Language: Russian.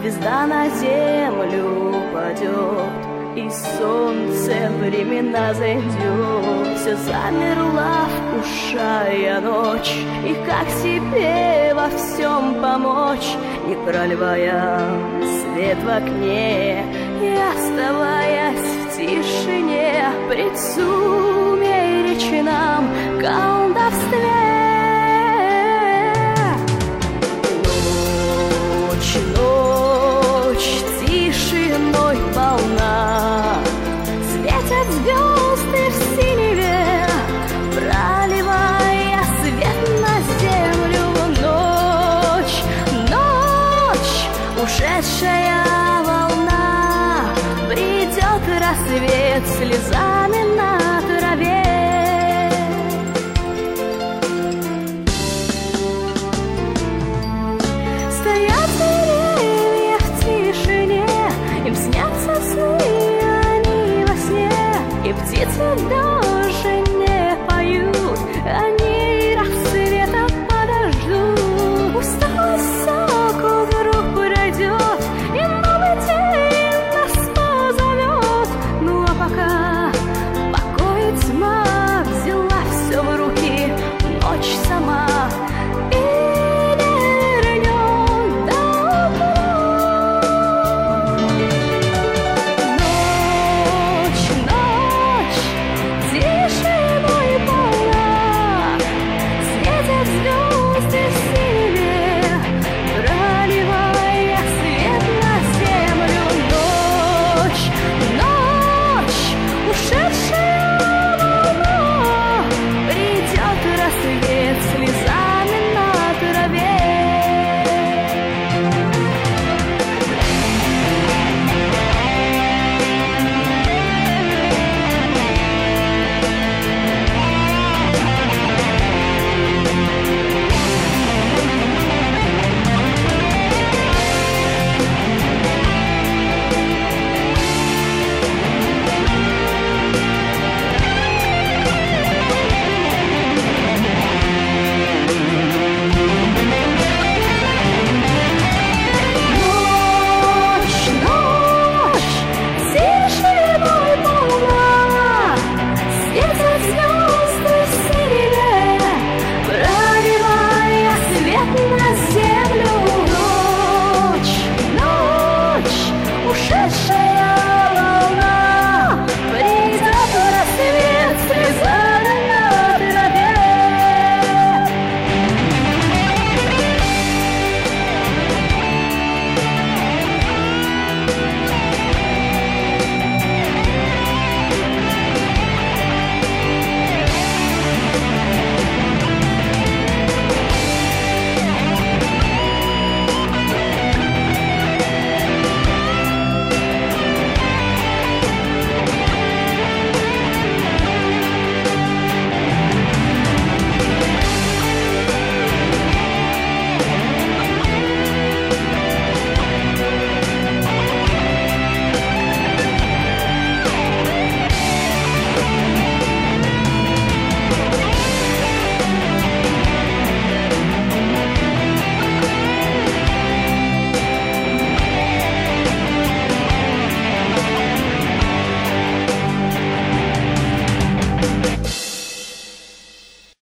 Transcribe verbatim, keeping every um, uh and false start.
звезда на землю падет, и солнце времена зайдет. Все замерла, вкушая ночь, и как себе во всем помочь, не проливая свет в окне и оставаясь в тишине пред сумеречном колдовстве. Ночь, ночь тишиной полна, светят звезды в синеве, проливая свет на землю. Ночь, ночь, ушедшая волна, придет рассвет слезами на траве. Стоят деревья в тишине, им снятся сны, они во сне, и птицы вдоль